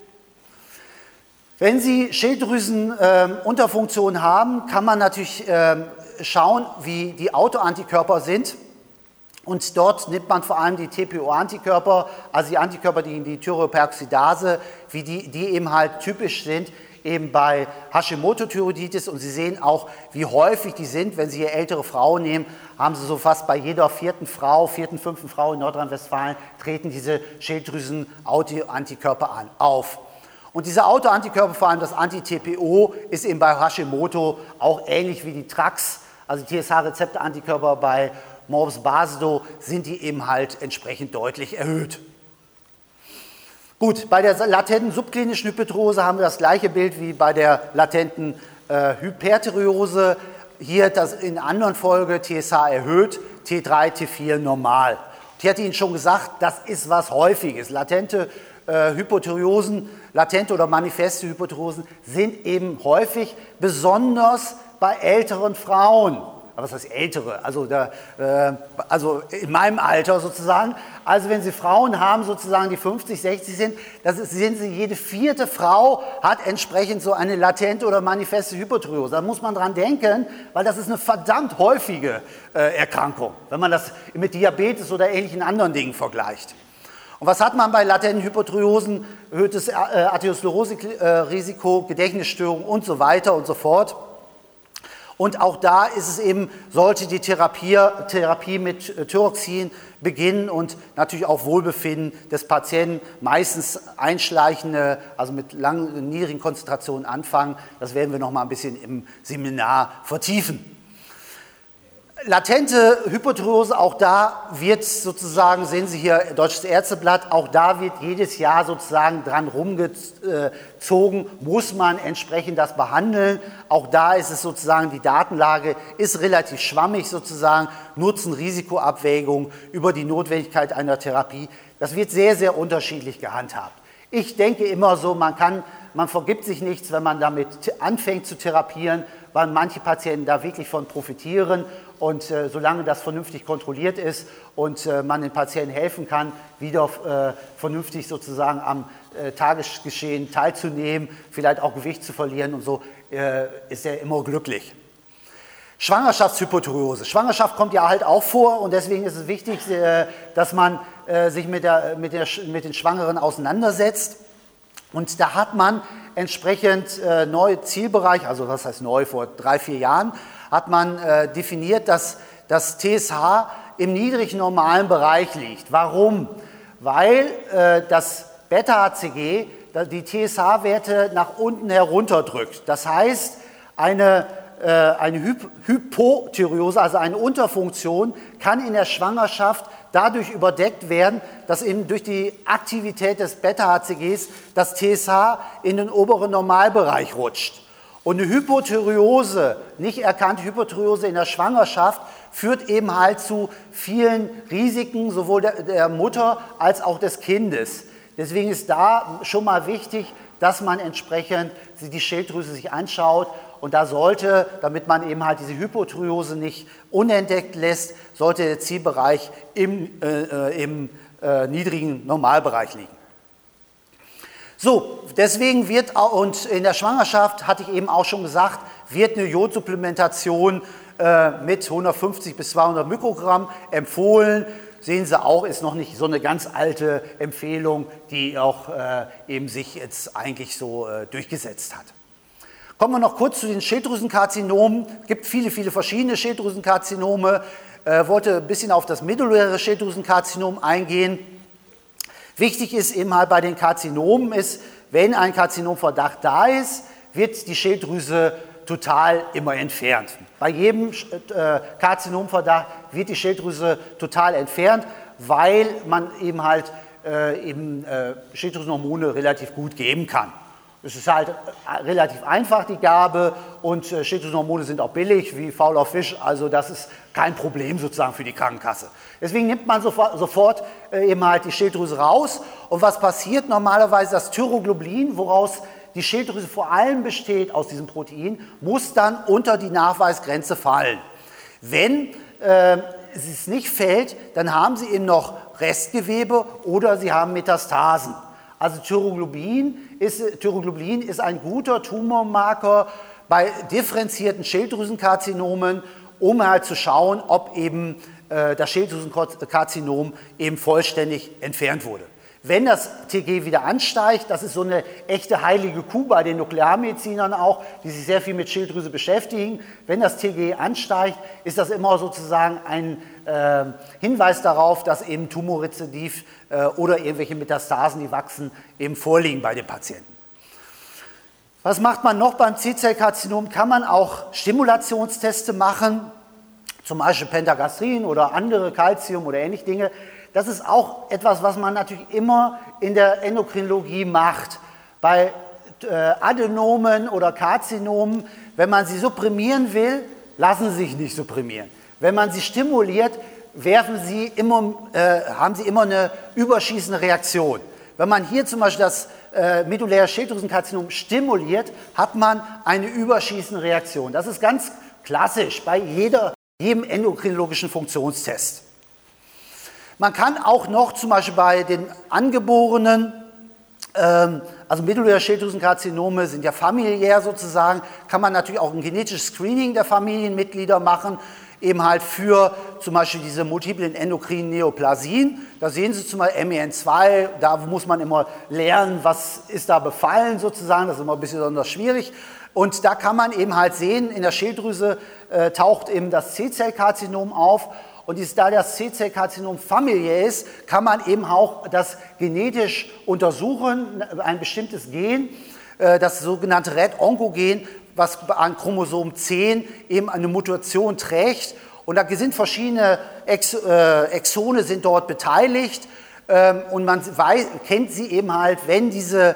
Wenn Sie Schilddrüsenunterfunktion haben, kann man natürlich schauen, wie die Autoantikörper sind. Und dort nimmt man vor allem die TPO-Antikörper, also die Antikörper, die in die Thyreoperoxidase, wie die eben halt typisch sind, eben bei Hashimoto-Thyreoiditis. Und Sie sehen auch, wie häufig die sind. Wenn Sie hier ältere Frauen nehmen, haben Sie so fast bei jeder 4., 5. Frau in Nordrhein-Westfalen treten diese Schilddrüsen-Autoantikörper auf. Und diese Autoantikörper, vor allem das Anti-TPO, ist eben bei Hashimoto auch ähnlich wie die TRAX, also die TSH-Rezeptorantikörper bei Morbus Basedow, sind die eben halt entsprechend deutlich erhöht. Gut, bei der latenten subklinischen Hyperthyreose haben wir das gleiche Bild wie bei der latenten Hyperthyreose. Hier das in anderen Folge TSH erhöht, T3, T4 normal. Ich hatte Ihnen schon gesagt, das ist was Häufiges. Latente Hypothyreosen, latente oder manifeste Hypothyreosen sind eben häufig, besonders bei älteren Frauen. Aber was heißt ältere? Also in meinem Alter sozusagen. Also wenn Sie Frauen haben, sozusagen die 50, 60 sind, sehen Sie, jede 4. Frau hat entsprechend so eine latente oder manifeste Hypothyreose. Da muss man dran denken, weil das ist eine verdammt häufige Erkrankung, wenn man das mit Diabetes oder ähnlichen anderen Dingen vergleicht. Und was hat man bei latenten Hypothyreosen? Erhöhtes Arterioskleroserisiko, Gedächtnisstörungen und so weiter und so fort. Und auch da ist es eben, sollte die Therapie mit Thyroxin beginnen und natürlich auch Wohlbefinden des Patienten meistens einschleichende, also mit langen, niedrigen Konzentrationen anfangen. Das werden wir noch mal ein bisschen im Seminar vertiefen. Latente Hypothyreose, auch da wird sozusagen, sehen Sie hier Deutsches Ärzteblatt, auch da wird jedes Jahr sozusagen dran rumgezogen, muss man entsprechend das behandeln. Auch da ist es sozusagen, die Datenlage ist relativ schwammig sozusagen, Nutzen-Risiko-Abwägung über die Notwendigkeit einer Therapie. Das wird sehr, sehr unterschiedlich gehandhabt. Ich denke immer so, man vergibt sich nichts, wenn man damit anfängt zu therapieren, weil manche Patienten da wirklich von profitieren. Und solange das vernünftig kontrolliert ist und man den Patienten helfen kann, wieder vernünftig sozusagen am Tagesgeschehen teilzunehmen, vielleicht auch Gewicht zu verlieren und so, ist er immer glücklich. Schwangerschaftshypothyreose. Schwangerschaft kommt ja halt auch vor und deswegen ist es wichtig, dass man sich mit den Schwangeren auseinandersetzt. Und da hat man entsprechend neue Zielbereich, also was heißt neu, vor 3, 4 Jahren, hat man definiert, dass das TSH im niedrig normalen Bereich liegt. Warum? Weil das Beta-HCG die TSH-Werte nach unten herunterdrückt. Das heißt, eine Hypothyreose, also eine Unterfunktion, kann in der Schwangerschaft dadurch überdeckt werden, dass eben durch die Aktivität des Beta-HCGs das TSH in den oberen Normalbereich rutscht. Und eine Hypothyreose, nicht erkannte Hypothyreose in der Schwangerschaft, führt eben halt zu vielen Risiken, sowohl der Mutter als auch des Kindes. Deswegen ist da schon mal wichtig, dass man entsprechend die Schilddrüse sich anschaut. Und da sollte, damit man eben halt diese Hypothyreose nicht unentdeckt lässt, sollte der Zielbereich im niedrigen Normalbereich liegen. So, deswegen wird, und in der Schwangerschaft, hatte ich eben auch schon gesagt, wird eine Jodsupplementation mit 150 bis 200 Mikrogramm empfohlen. Sehen Sie auch, ist noch nicht so eine ganz alte Empfehlung, die auch eben sich jetzt eigentlich so durchgesetzt hat. Kommen wir noch kurz zu den Schilddrüsenkarzinomen. Es gibt viele, viele verschiedene Schilddrüsenkarzinome. Wollte ein bisschen auf das medulläre Schilddrüsenkarzinom eingehen. Wichtig ist eben halt bei den Karzinomen ist, wenn ein Karzinomverdacht da ist, wird die Schilddrüse total immer entfernt. Bei jedem Karzinomverdacht wird die Schilddrüse total entfernt, weil man eben halt Schilddrüsenhormone relativ gut geben kann. Es ist halt relativ einfach, die Gabe, und Schilddrüsenhormone sind auch billig, wie fauler Fisch, also das ist kein Problem sozusagen für die Krankenkasse. Deswegen nimmt man sofort eben halt die Schilddrüse raus, und was passiert normalerweise, das Thyroglobulin, woraus die Schilddrüse vor allem besteht, aus diesem Protein, muss dann unter die Nachweisgrenze fallen. Wenn es nicht fällt, dann haben Sie eben noch Restgewebe oder Sie haben Metastasen. Also Thyroglobulin ist ein guter Tumormarker bei differenzierten Schilddrüsenkarzinomen, um halt zu schauen, ob eben das Schilddrüsenkarzinom eben vollständig entfernt wurde. Wenn das TG wieder ansteigt, das ist so eine echte heilige Kuh bei den Nuklearmedizinern auch, die sich sehr viel mit Schilddrüse beschäftigen. Wenn das TG ansteigt, ist das immer sozusagen ein Hinweis darauf, dass eben Tumorrezidiv oder irgendwelche Metastasen, die wachsen, eben vorliegen bei den Patienten. Was macht man noch beim C-Zellkarzinom? Kann man auch Stimulationsteste machen, zum Beispiel Pentagastrin oder andere Calcium oder ähnliche Dinge. Das ist auch etwas, was man natürlich immer in der Endokrinologie macht. Bei Adenomen oder Karzinomen, wenn man sie supprimieren will, lassen sie sich nicht supprimieren. Wenn man sie stimuliert, haben sie immer eine überschießende Reaktion. Wenn man hier zum Beispiel das medulläre Schilddrüsenkarzinom stimuliert, hat man eine überschießende Reaktion. Das ist ganz klassisch bei jedem endokrinologischen Funktionstest. Man kann auch noch zum Beispiel bei den Angeborenen, also medulläre Schilddrüsenkarzinome sind ja familiär sozusagen, kann man natürlich auch ein genetisches Screening der Familienmitglieder machen, eben halt für zum Beispiel diese multiplen endokrinen Neoplasien. Da sehen Sie zum Beispiel MEN2, da muss man immer lernen, was ist da befallen sozusagen, das ist immer ein bisschen besonders schwierig. Und da kann man eben halt sehen, in der Schilddrüse taucht eben das C-Zellkarzinom auf. Und da das C-Zellkarzinom familiär ist, kann man eben auch das genetisch untersuchen, ein bestimmtes Gen, das sogenannte Red-Oncogen, was an Chromosom 10 eben eine Mutation trägt. Und da sind verschiedene Exone sind dort beteiligt. Und man kennt sie eben halt, wenn diese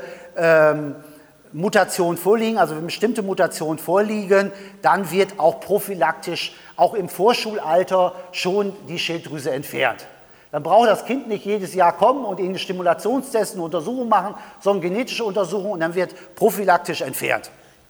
Mutationen vorliegen, also wenn bestimmte Mutationen vorliegen, dann wird auch prophylaktisch, auch im Vorschulalter, schon die Schilddrüse entfernt. Dann braucht das Kind nicht jedes Jahr kommen und ihnen Stimulationstests, eine Untersuchung machen, sondern genetische Untersuchung, und dann wird prophylaktisch entfernt.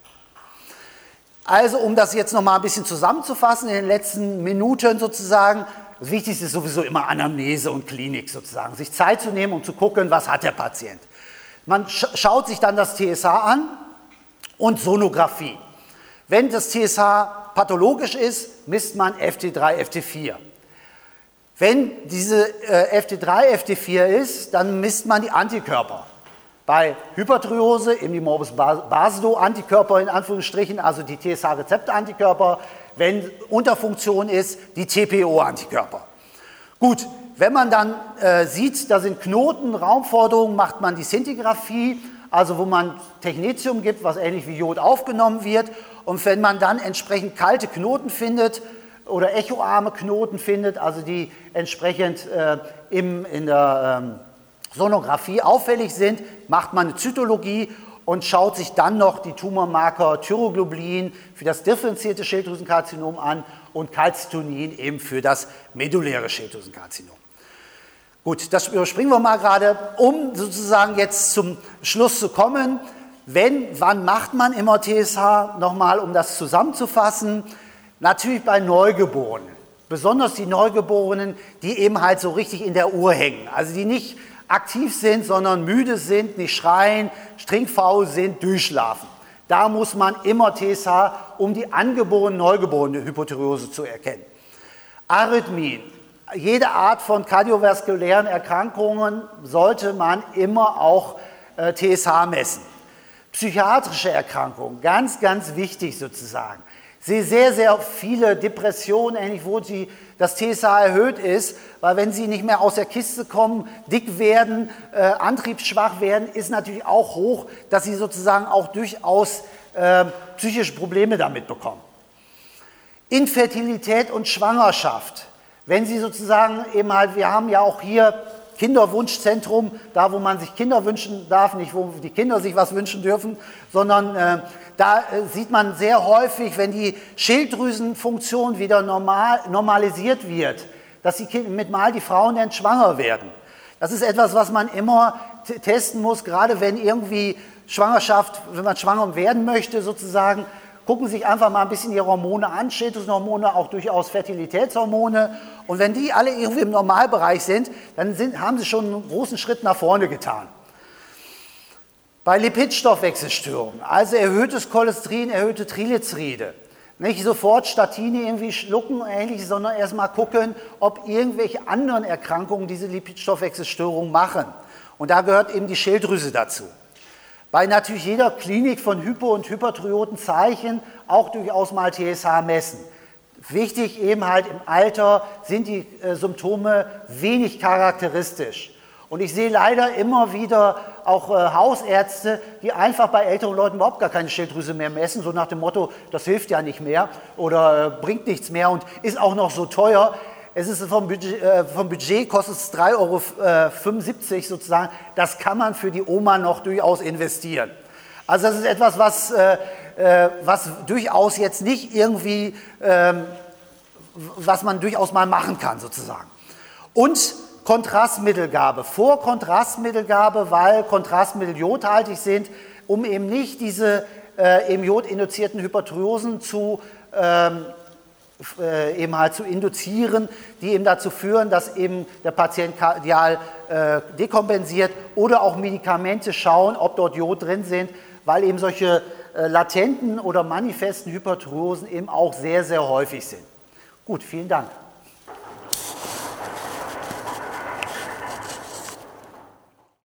Also, um das jetzt noch mal ein bisschen zusammenzufassen, in den letzten Minuten sozusagen, das Wichtigste ist sowieso immer Anamnese und Klinik sozusagen, sich Zeit zu nehmen und zu gucken, was hat der Patient. Man schaut sich dann das TSH an und Sonographie. Wenn das TSH pathologisch ist, misst man FT3, FT4. Wenn diese FT3, FT4 ist, dann misst man die Antikörper. Bei Hyperthyreose eben die Morbus Basedow-Antikörper in Anführungsstrichen, also die TSH-Rezeptor-Antikörper. Wenn Unterfunktion ist, die TPO-Antikörper. Gut, wenn man dann sieht, da sind Knoten, Raumforderungen, macht man die Szintigraphie, also wo man Technetium gibt, was ähnlich wie Jod aufgenommen wird. Und wenn man dann entsprechend kalte Knoten findet oder echoarme Knoten findet, also die entsprechend in der Sonographie auffällig sind, macht man eine Zytologie und schaut sich dann noch die Tumormarker Thyroglobulin für das differenzierte Schilddrüsenkarzinom an und Calcitonin eben für das medulläre Schilddrüsenkarzinom. Gut, das überspringen wir mal gerade, um sozusagen jetzt zum Schluss zu kommen. Wann macht man immer TSH? Nochmal, um das zusammenzufassen. Natürlich bei Neugeborenen. Besonders die Neugeborenen, die eben halt so richtig in der Uhr hängen. Also die nicht aktiv sind, sondern müde sind, nicht schreien, trinkfaul sind, durchschlafen. Da muss man immer TSH um die angeborene, neugeborene Hypothyreose zu erkennen. Arrhythmien. Jede Art von kardiovaskulären Erkrankungen sollte man immer auch TSH messen. Psychiatrische Erkrankungen, ganz, ganz wichtig sozusagen. Ich sehe sehr, sehr viele Depressionen, ähnlich wo das TSH erhöht ist, weil wenn sie nicht mehr aus der Kiste kommen, dick werden, antriebsschwach werden, ist natürlich auch hoch, dass sie sozusagen auch durchaus psychische Probleme damit bekommen. Infertilität und Schwangerschaft. Wenn Sie sozusagen eben halt, wir haben ja auch hier Kinderwunschzentrum, da wo man sich Kinder wünschen darf, nicht wo die Kinder sich was wünschen dürfen, sondern da sieht man sehr häufig, wenn die Schilddrüsenfunktion wieder normalisiert wird, dass mit mal die Frauen dann schwanger werden. Das ist etwas, was man immer testen muss, gerade wenn irgendwie Schwangerschaft, wenn man schwanger werden möchte sozusagen, gucken Sie sich einfach mal ein bisschen Ihre Hormone an, Schilddrüsenhormone, auch durchaus Fertilitätshormone. Und wenn die alle irgendwie im Normalbereich sind, dann haben Sie schon einen großen Schritt nach vorne getan. Bei Lipidstoffwechselstörungen, also erhöhtes Cholesterin, erhöhte Triglyceride, nicht sofort Statine irgendwie schlucken, ähnlich, sondern erstmal gucken, ob irgendwelche anderen Erkrankungen diese Lipidstoffwechselstörung machen. Und da gehört eben die Schilddrüse dazu. Bei natürlich jeder Klinik von Hypo- und Hyperthyreotenzeichen auch durchaus mal TSH messen. Wichtig eben halt im Alter sind die Symptome wenig charakteristisch. Und ich sehe leider immer wieder auch Hausärzte, die einfach bei älteren Leuten überhaupt gar keine Schilddrüse mehr messen, so nach dem Motto, das hilft ja nicht mehr oder bringt nichts mehr und ist auch noch so teuer. Es ist vom Budget kostet es 3,75 € sozusagen. Das kann man für die Oma noch durchaus investieren. Also das ist etwas, was durchaus jetzt nicht irgendwie, was man durchaus mal machen kann sozusagen. Und Kontrastmittelgabe. Vor Kontrastmittelgabe, weil Kontrastmittel jodhaltig sind, um eben nicht diese eben jodinduzierten Hyperthyreosen eben halt zu induzieren, die eben dazu führen, dass eben der Patient kardial dekompensiert oder auch Medikamente schauen, ob dort Jod drin sind, weil eben solche latenten oder manifesten Hyperthyreosen eben auch sehr, sehr häufig sind. Gut, vielen Dank.